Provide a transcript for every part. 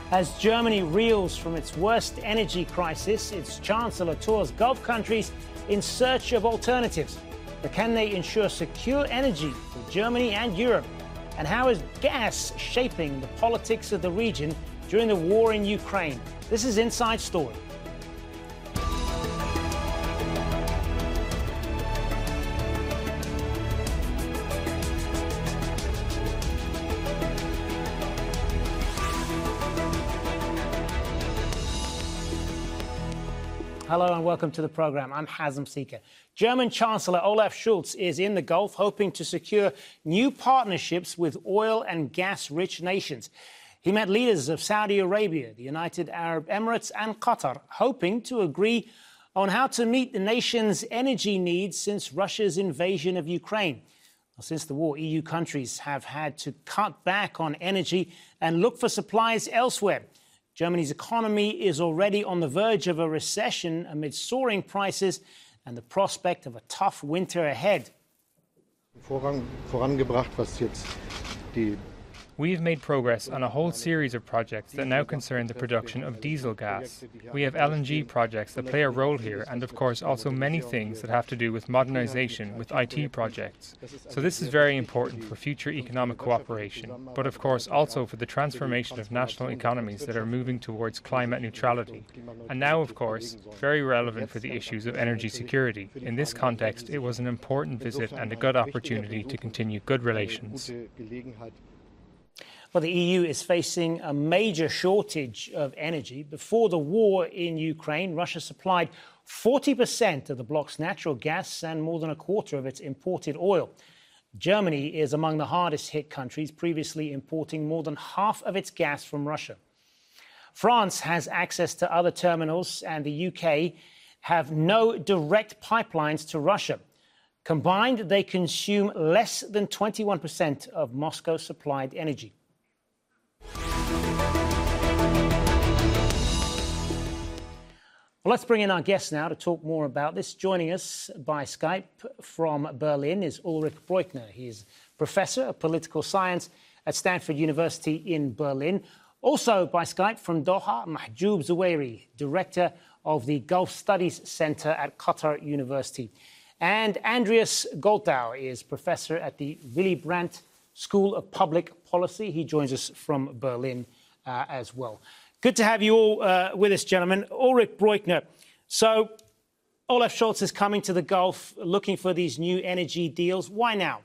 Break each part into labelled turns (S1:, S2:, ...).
S1: As Germany reels from its worst energy crisis, its chancellor tours Gulf countries in search of alternatives. But can they ensure secure energy for Germany and Europe? And how is gas shaping the politics of the region during the war in Ukraine? This is Inside Story. Hello and welcome to the programme. I'm Hazem Sika. German Chancellor Olaf Scholz is in the Gulf hoping to secure new partnerships with oil and gas-rich nations. He met leaders of Saudi Arabia, the United Arab Emirates and Qatar, hoping to agree on how to meet the nation's energy needs since Russia's invasion of Ukraine. Well, since the war, EU countries have had to cut back on energy and look for supplies elsewhere. Germany's economy is already on the verge of a recession amid soaring prices and the prospect of a tough winter ahead.
S2: We have made progress on a whole series of projects that now concern the production of diesel gas. We have LNG projects that play a role here and, of course, also many things that have to do with modernisation, with IT projects. So this is very important for future economic cooperation, but, of course, also for the transformation of national economies that are moving towards climate neutrality. And now, of course, very relevant for the issues of energy security. In this context, it was an important visit and a good opportunity to continue good relations.
S1: Well, the EU is facing a major shortage of energy. Before the war in Ukraine, Russia supplied 40% of the bloc's natural gas and more than a quarter of its imported oil. Germany is among the hardest hit countries, previously importing more than half of its gas from Russia. France has access to other terminals, and the UK have no direct pipelines to Russia. Combined, they consume less than 21% of Moscow's supplied energy. Well, let's bring in our guest now to talk more about this. Joining us by Skype from Berlin is Ulrich Breukner. He is Professor of Political Science at Stanford University in Berlin. Also by Skype from Doha, Mahjoub Zuwairi, Director of the Gulf Studies Center at Qatar University. And Andreas Goltau is Professor at the Willy Brandt School of Public Policy. He joins us from Berlin as well. Good to have you all with us, gentlemen. Ulrich Breukner. So Olaf Scholz is coming to the Gulf looking for these new energy deals. Why now?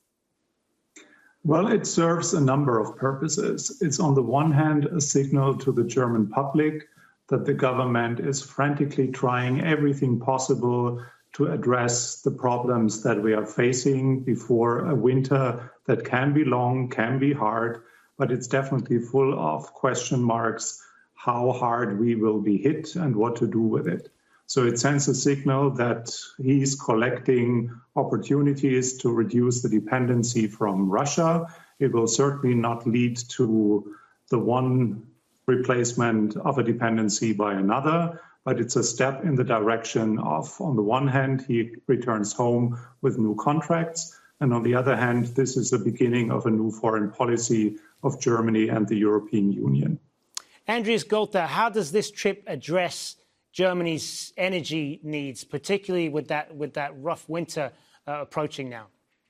S3: Well, it serves a number of purposes. It's on the one hand a signal to the German public that the government is frantically trying everything possible to address the problems that we are facing before a winter that can be long, can be hard, but it's definitely full of question marks how hard we will be hit and what to do with it. So it sends a signal that he's collecting opportunities to reduce the dependency from Russia. It will certainly not lead to the one replacement of a dependency by another, but it's a step in the direction of, on the one hand, he returns home with new contracts, and on the other hand, this is the beginning of a new foreign policy of Germany and the European Union.
S1: Andreas Goltau, how does this trip address Germany's energy needs, particularly with that rough winter approaching now?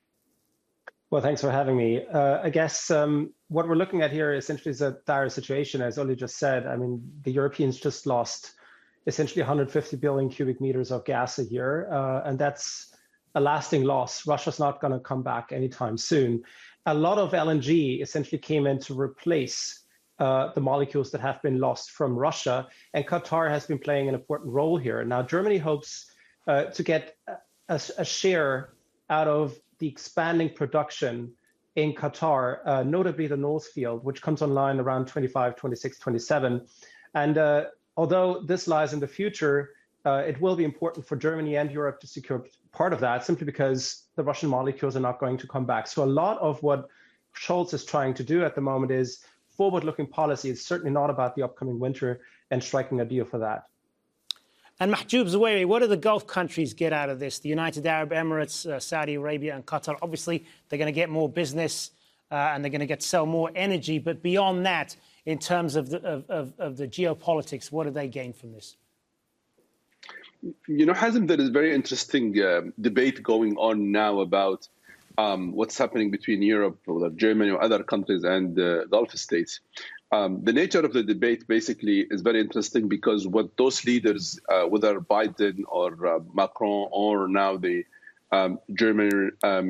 S4: Well, thanks for having me. I guess what we're looking at here essentially is a dire situation, as Oli just said. I mean, the Europeans just lost essentially 150 billion cubic meters of gas a year, and that's a lasting loss. Russia's not going to come back anytime soon. A lot of LNG essentially came in to replace the molecules that have been lost from Russia, and Qatar has been playing an important role here. Now, Germany hopes to get a share out of the expanding production in Qatar, notably the North Field, which comes online around 25, 26, 27. And although this lies in the future, it will be important for Germany and Europe to secure part of that, simply because the Russian molecules are not going to come back. So a lot of what Scholz is trying to do at the moment is forward-looking policy. It's certainly not about the upcoming winter and striking a deal for that.
S1: And Mahjoub Zuwairi, what do the Gulf countries get out of this? The United Arab Emirates, Saudi Arabia and Qatar, obviously they're going to get more business and they're going to sell more energy. But beyond that, in terms of the geopolitics? What do they gain from this?
S5: Hazem, there is very interesting debate going on now about what's happening between Europe, or Germany, or other countries and Gulf states. The nature of the debate basically is very interesting because what those leaders, whether Biden or Macron or now the German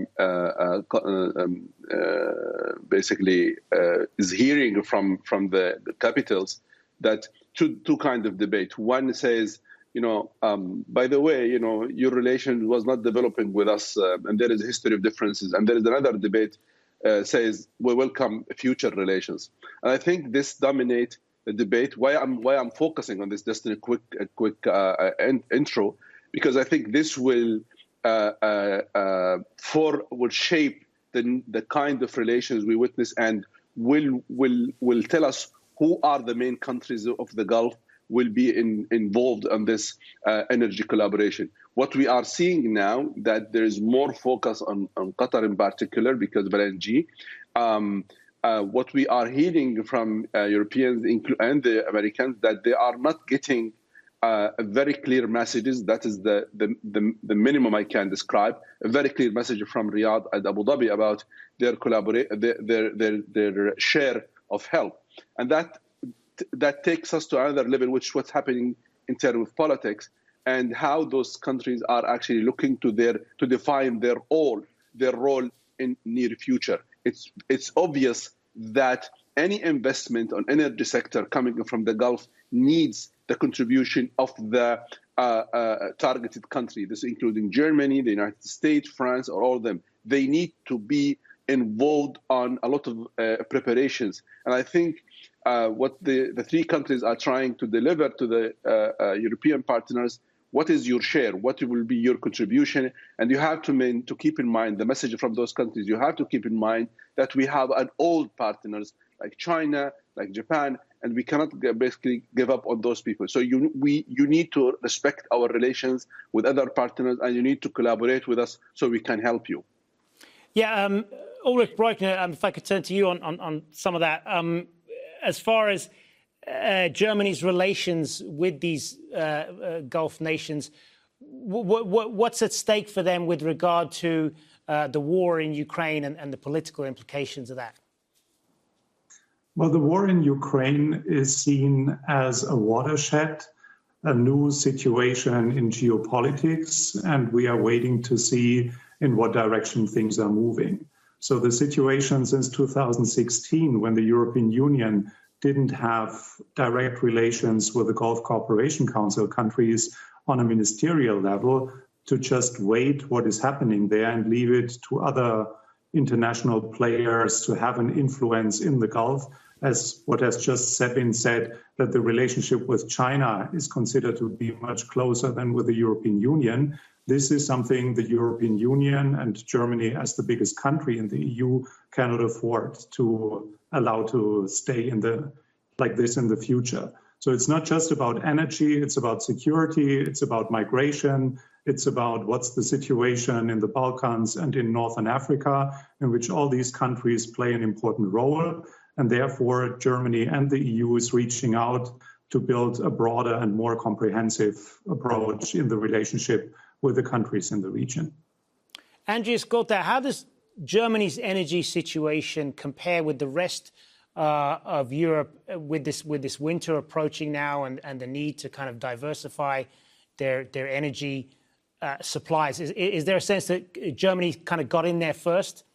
S5: basically is hearing from the capitals, that two kind of debate. One says, by the way, your relation was not developing with us, and there is a history of differences. And there is another debate says we welcome future relations. And I think this dominates the debate. Why I'm focusing on this, just in a quick intro, because I think this will shape the kind of relations we witness, and will tell us who are the main countries of the Gulf will be involved in this energy collaboration. What we are seeing now, that there is more focus on Qatar in particular because of LNG. What we are hearing from Europeans and the Americans, that they are not getting very clear messages. That is the minimum I can describe. A very clear message from Riyadh and Abu Dhabi about their share of help, and that takes us to another level, which is what's happening in terms of politics and how those countries are actually looking to define their role in near future. It's obvious that any investment on energy sector coming from the Gulf needs the contribution of the targeted country. This including Germany, the United States, France, or all of them. They need to be involved on a lot of preparations, and I think. What the three countries are trying to deliver to the European partners, what is your share? What will be your contribution? And you have to keep in mind the message from those countries. You have to keep in mind that we have an old partners like China, like Japan, and we cannot basically give up on those people. So you need to respect our relations with other partners, and you need to collaborate with us so we can help you.
S1: Yeah, Ulrich Breukner, if I could turn to you on some of that. As far as Germany's relations with these Gulf nations, what's at stake for them with regard to the war in Ukraine and the political implications of that?
S3: Well, the war in Ukraine is seen as a watershed, a new situation in geopolitics, and we are waiting to see in what direction things are moving. So the situation since 2016, when the European Union didn't have direct relations with the Gulf Cooperation Council countries on a ministerial level, to just wait what is happening there and leave it to other international players to have an influence in the Gulf, as what has just been said, that the relationship with China is considered to be much closer than with the European Union. This is something the European Union and Germany, as the biggest country in the EU, cannot afford to allow to stay like this in the future. So it's not just about energy, it's about security, it's about migration, it's about what's the situation in the Balkans and in Northern Africa, in which all these countries play an important role. And therefore, Germany and the EU is reaching out to build a broader and more comprehensive approach in the relationship with the countries in the region.
S1: Andreas Gotha, how does Germany's energy situation compare with the rest of Europe with this winter approaching now and the need to kind of diversify their energy supplies? Is there a sense that Germany kind of got in there first?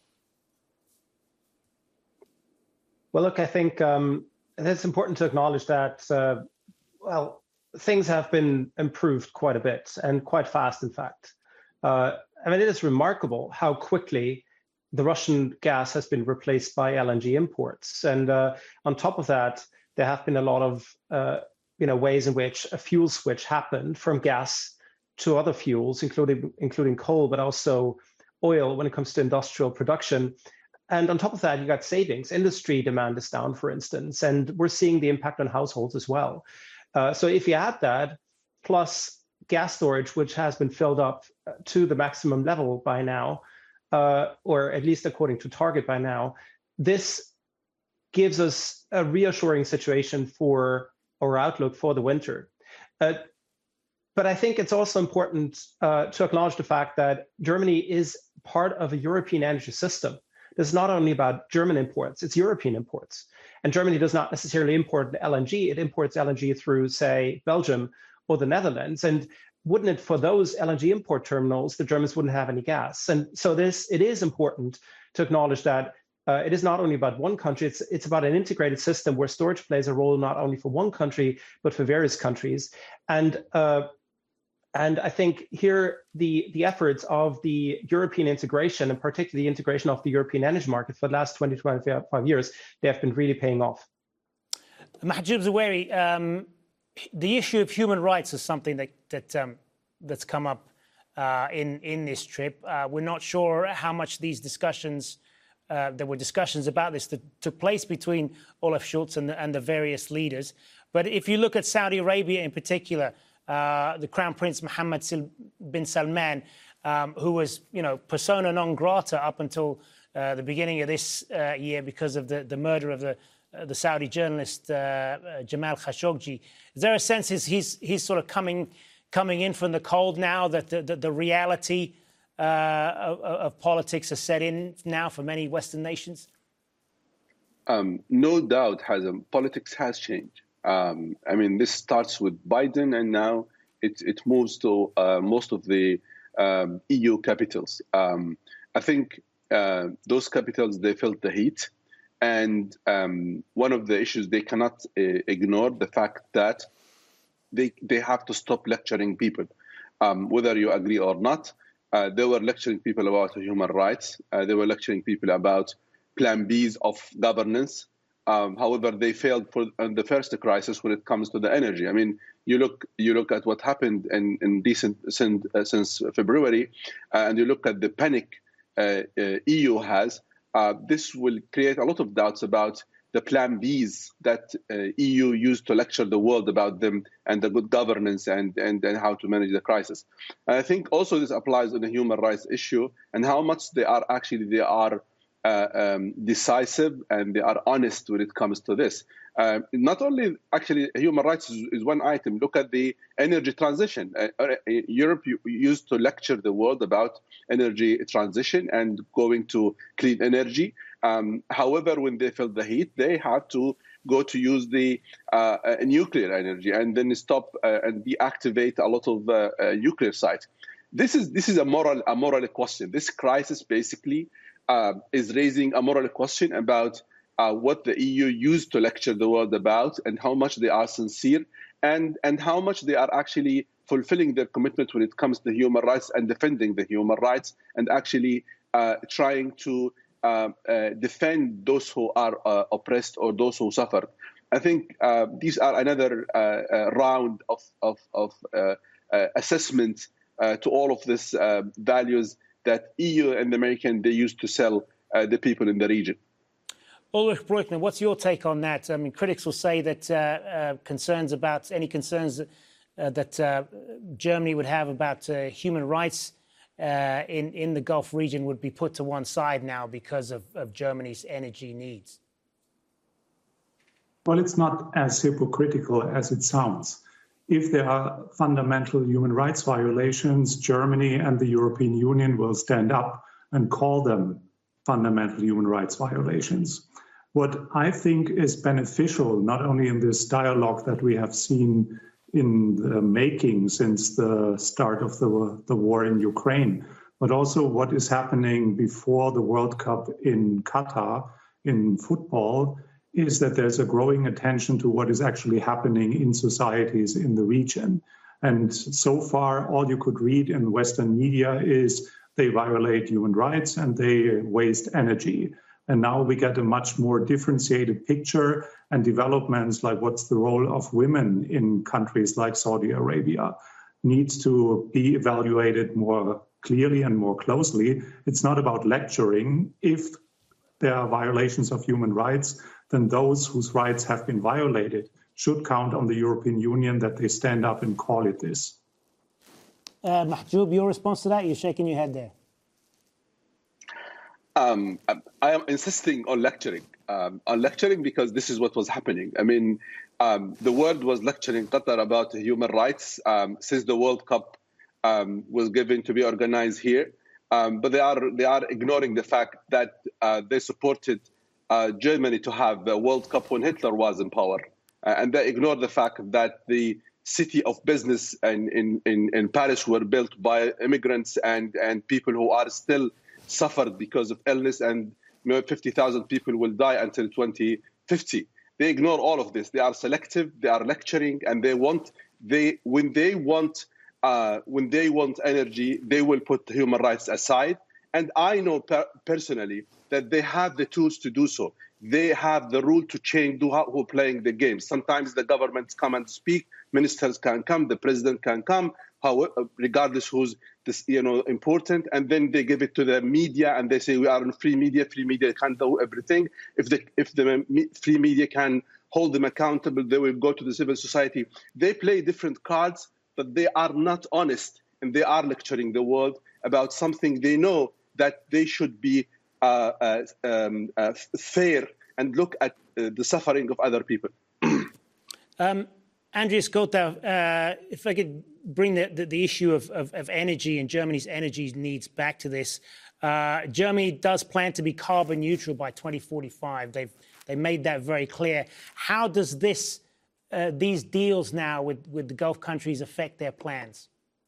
S4: Well, look, I think it's important to acknowledge that, things have been improved quite a bit and quite fast, in fact. I mean, it is remarkable how quickly the Russian gas has been replaced by LNG imports. And on top of that, there have been a lot of ways in which a fuel switch happened from gas to other fuels, including coal, but also oil when it comes to industrial production. And on top of that, you got savings. Industry demand is down, for instance, and we're seeing the impact on households as well. So if you add that, plus gas storage, which has been filled up to the maximum level by now, or at least according to target by now, this gives us a reassuring situation for our outlook for the winter. But I think it's also important to acknowledge the fact that Germany is part of a European energy system. This is not only about German imports, it's European imports. And Germany does not necessarily import LNG, it imports LNG through, say, Belgium or the Netherlands. And wouldn't it, for those LNG import terminals, the Germans wouldn't have any gas. And so it is important to acknowledge that it is not only about one country, it's about an integrated system where storage plays a role not only for one country, but for various countries. And I think here the efforts of the European integration, and particularly the integration of the European energy market for the last 20, 25 years, they have been really paying off.
S1: Mahjoub Zawery, the issue of human rights is something that's come up in this trip. We're not sure how much these discussions, there were discussions about this that took place between Olaf Scholz and the various leaders. But if you look at Saudi Arabia in particular, the Crown Prince Mohammed bin Salman, who was, persona non grata up until the beginning of this year because of the murder of the Saudi journalist Jamal Khashoggi. Is there a sense he's sort of coming in from the cold now, that the reality of politics has set in now for many Western nations?
S5: No doubt, politics has changed. This starts with Biden, and now it moves to most of the EU capitals. I think those capitals, they felt the heat. And one of the issues they cannot ignore, the fact that they have to stop lecturing people. Whether you agree or not, they were lecturing people about human rights. They were lecturing people about plan Bs of governance. However, they failed in the first crisis when it comes to the energy. You look at what happened since February, and you look at the panic EU has. This will create a lot of doubts about the plan Bs that EU used to lecture the world about them and the good governance and how to manage the crisis. And I think also this applies on the human rights issue and how much they are decisive and they are honest when it comes to this. Not only actually human rights is one item. Look at the energy transition. Europe used to lecture the world about energy transition and going to clean energy. However, when they felt the heat, they had to go to use the nuclear energy and then stop and deactivate a lot of nuclear sites. This is a moral question. This crisis basically is raising a moral question about what the EU used to lecture the world about and how much they are sincere and how much they are actually fulfilling their commitment when it comes to human rights and defending the human rights and actually trying to defend those who are oppressed or those who suffer. I think these are another round of assessment to all of these values that EU and the American, they used to sell the people in the region.
S1: Ulrich Breukner, what's your take on that? Critics will say that any concerns that Germany would have about human rights in the Gulf region would be put to one side now because of Germany's energy needs.
S3: Well, it's not as hypocritical as it sounds. If there are fundamental human rights violations, Germany and the European Union will stand up and call them fundamental human rights violations. What I think is beneficial, not only in this dialogue that we have seen in the making since the start of the war in Ukraine, but also what is happening before the World Cup in Qatar in football, is that there's a growing attention to what is actually happening in societies in the region. And so far, all you could read in Western media is they violate human rights and they waste energy. And now we get a much more differentiated picture and developments like what's the role of women in countries like Saudi Arabia needs to be evaluated more clearly and more closely. It's not about lecturing. If there are violations of human rights, then those whose rights have been violated should count on the European Union that they stand up and call it this.
S1: Mahjoub, your response to that? You're shaking your head there.
S5: I am insisting on lecturing. on lecturing, because this is what was happening. I mean, the world was lecturing Qatar about human rights since the World Cup was given to be organized here. But they are ignoring the fact that they supported Germany to have the World Cup when Hitler was in power. And they ignore the fact that the city of business in Paris were built by immigrants and people who are still suffered because of illness, and 50,000 people will die until 2050. They ignore all of this. They are selective. They are lecturing, and when they want energy, they will put human rights aside. And I know personally that they have the tools to do so. They have the rule to change who are playing the game. Sometimes the governments come and speak, ministers can come, the president can come, regardless who's important, and then they give it to the media and they say we are in free media can't do everything. If the free media can hold them accountable, they will go to the civil society. They play different cards, but they are not honest, and they are lecturing the world about something they know that they should be fair and look at the suffering of other people.
S1: Andreas Gotau, if I could bring the issue of energy and Germany's energy needs back to this. Germany does plan to be carbon neutral by 2045. They made that very clear. How does these deals now with the Gulf countries affect their plans?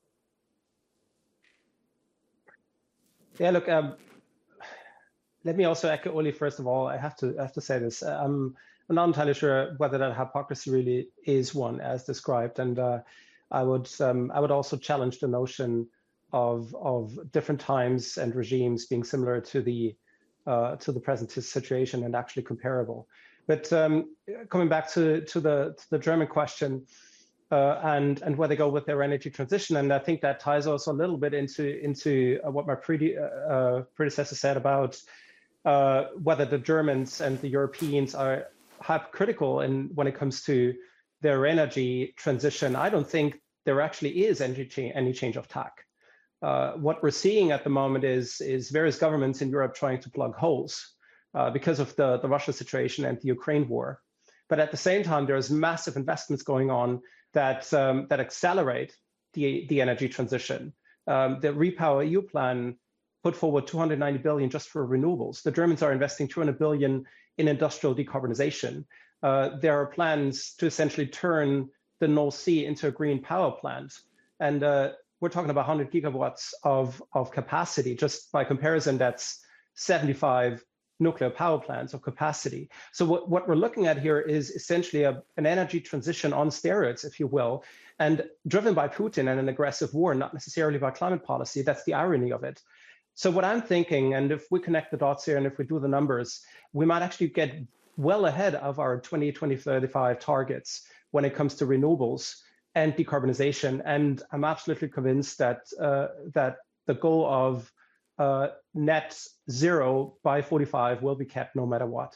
S4: Yeah, look, let me also echo Oli. First of all, I have to say this. I'm not entirely sure whether that hypocrisy really is one as described, and I would also challenge the notion of different times and regimes being similar to the present situation and actually comparable. But coming back to the German question and where they go with their energy transition, and I think that ties also a little bit into what my predecessor said about whether the Germans and the Europeans are hypocritical when it comes to their energy transition. I don't think there actually is any change of tack. What we're seeing at the moment is various governments in Europe trying to plug holes because of the Russia situation and the Ukraine war. But at the same time, there's massive investments going on that accelerate the energy transition. The REPowerEU plan put forward 290 billion just for renewables. The Germans are investing 200 billion in industrial decarbonization. There are plans to essentially turn the North Sea into a green power plant. And we're talking about 100 gigawatts of capacity. Just by comparison, that's 75 nuclear power plants of capacity. So what we're looking at here is essentially an energy transition on steroids, if you will, and driven by Putin and an aggressive war, not necessarily by climate policy. That's the irony of it. So what I'm thinking, and if we connect the dots here and if we do the numbers, we might actually get well ahead of our 2035 targets when it comes to renewables and decarbonization. And I'm absolutely convinced that the goal of net zero by 45 will be kept no matter what.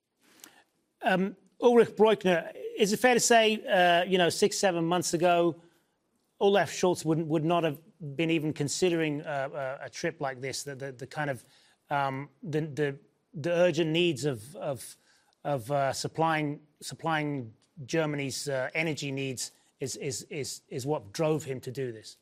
S1: Ulrich Breukner, is it fair to say, 6-7 months ago, Olaf Scholz would not have been even considering a trip like this? The kind of the urgent needs of supplying Germany's energy needs is what drove him to do this.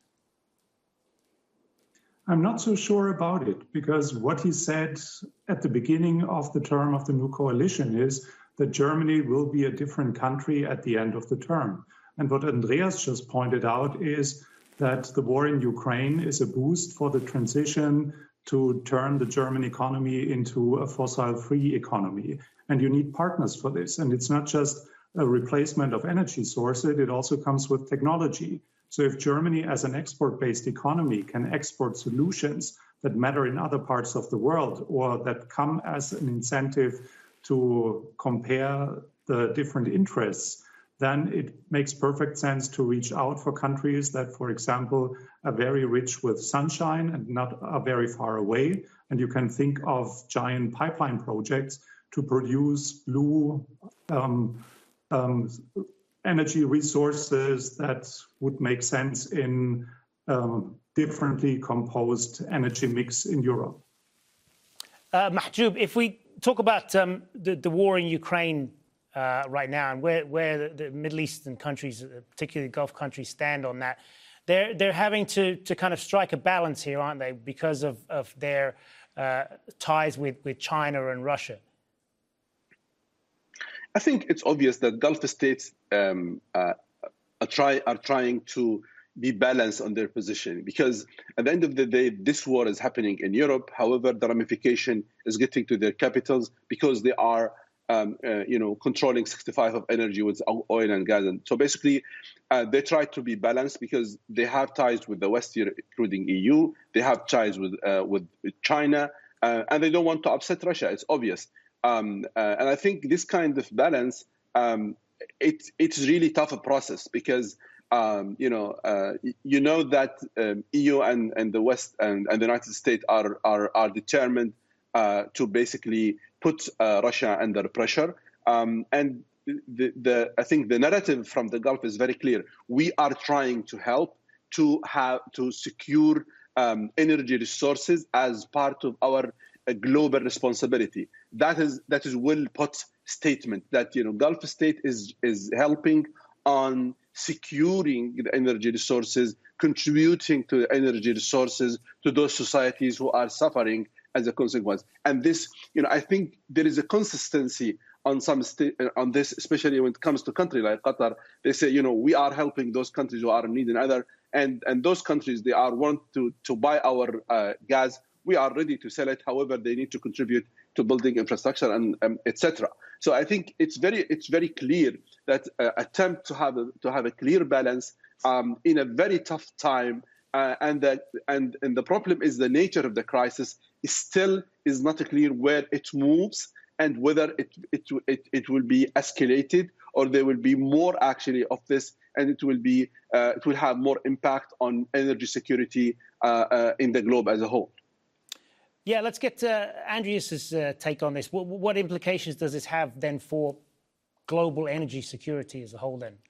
S3: I'm not so sure about it, because what he said at the beginning of the term of the new coalition is that Germany will be a different country at the end of the term. And what Andreas just pointed out is that the war in Ukraine is a boost for the transition to turn the German economy into a fossil-free economy. And you need partners for this. And it's not just a replacement of energy sources, it also comes with technology. So if Germany as an export-based economy can export solutions that matter in other parts of the world, or that come as an incentive to compare the different interests, then it makes perfect sense to reach out for countries that, for example, are very rich with sunshine and not are very far away. And you can think of giant pipeline projects to produce blue energy resources that would make sense in differently composed energy mix in Europe.
S1: Mahjoub, if we talk about the war in Ukraine right now and where the Middle Eastern countries, particularly Gulf countries, stand on that. They're having to kind of strike a balance here, aren't they, because of their ties with China and Russia?
S5: I think it's obvious that Gulf states are trying to be balanced on their position, because at the end of the day, this war is happening in Europe. However, the ramification is getting to their capitals because they are, controlling 65% of energy with oil and gas. And so basically, they try to be balanced because they have ties with the West here, including EU. They have ties with China, and they don't want to upset Russia. It's obvious. And I think this kind of balance, it's really tough a process because that EU and the West and the United States are determined to basically put Russia under pressure. And I think the narrative from the Gulf is very clear. We are trying to help to secure energy resources as part of our global responsibility. That is well put statement that Gulf state is helping on securing the energy resources, contributing to the energy resources to those societies who are suffering as a consequence. And this, I think there is a consistency on on this, especially when it comes to countries like Qatar. They say, we are helping those countries who are in need, and those countries, they are want to buy our gas. We are ready to sell it. However, they need to contribute to building infrastructure and etc. So I think it's very clear that attempt to have a clear balance in a very tough time, and the problem is the nature of the crisis is not clear where it moves and whether it will be escalated or there will be more actually of this, and it will have more impact on energy security in the globe as a whole.
S1: Yeah, let's get Andreas's take on this. What implications does this have then for global energy security as a whole then?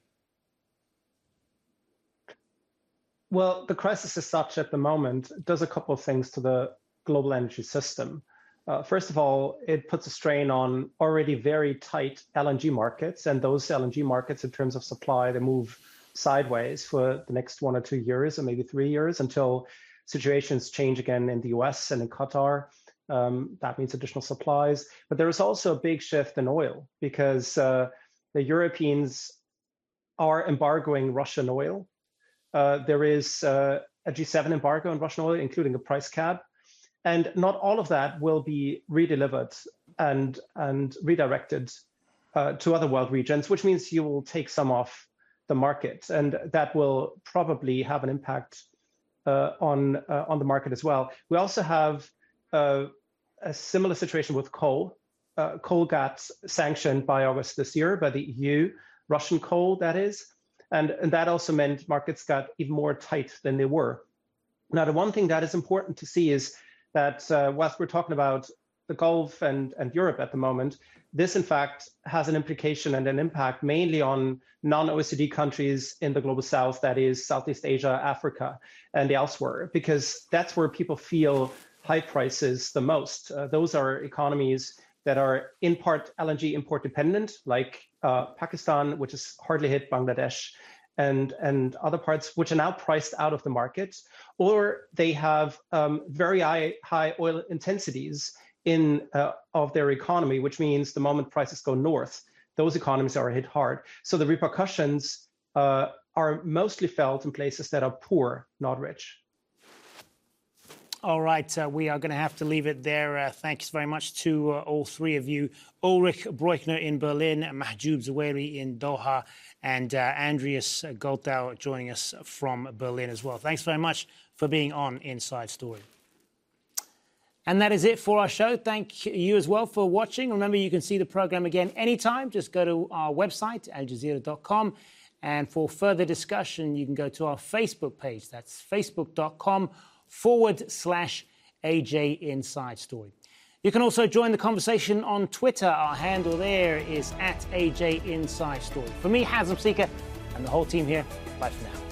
S4: Well, the crisis as such at the moment does a couple of things to the global energy system. First of all, it puts a strain on already very tight LNG markets, and those LNG markets in terms of supply, they move sideways for the next 1 or 2 years or maybe 3 years until situations change again in the US and in Qatar. That means additional supplies. But there is also a big shift in oil because the Europeans are embargoing Russian oil. There is a G7 embargo on Russian oil, including a price cap. And not all of that will be redelivered and redirected to other world regions, which means you will take some off the market. And that will probably have an impact on the market as well. We also have a similar situation with coal. Coal got sanctioned by August this year by the EU, Russian coal, that is. And that also meant markets got even more tight than they were. Now, the one thing that is important to see is that whilst we're talking about the Gulf and Europe at the moment, this, in fact, has an implication and an impact mainly on non-OECD countries in the global south, that is Southeast Asia, Africa, and elsewhere, because that's where people feel high prices the most. Those are economies that are in part LNG import dependent, like Pakistan, which is hardly hit, Bangladesh, and other parts which are now priced out of the market, or they have very high oil intensities of their economy, which means the moment prices go north, those economies are hit hard. So the repercussions are mostly felt in places that are poor, not rich.
S1: All right, we are going to have to leave it there. Thanks very much to all three of you. Ulrich Breukner in Berlin, Mahjoub Zawairi in Doha, and Andreas Goldau joining us from Berlin as well. Thanks very much for being on Inside Story. And that is it for our show. Thank you as well for watching. Remember, you can see the program again anytime. Just go to our website, aljazeera.com. And for further discussion, you can go to our Facebook page. That's facebook.com/AJ Inside Story. You can also join the conversation on Twitter. Our handle there is @AJ Inside Story. For me, Hazem Sika, and the whole team here, bye for now.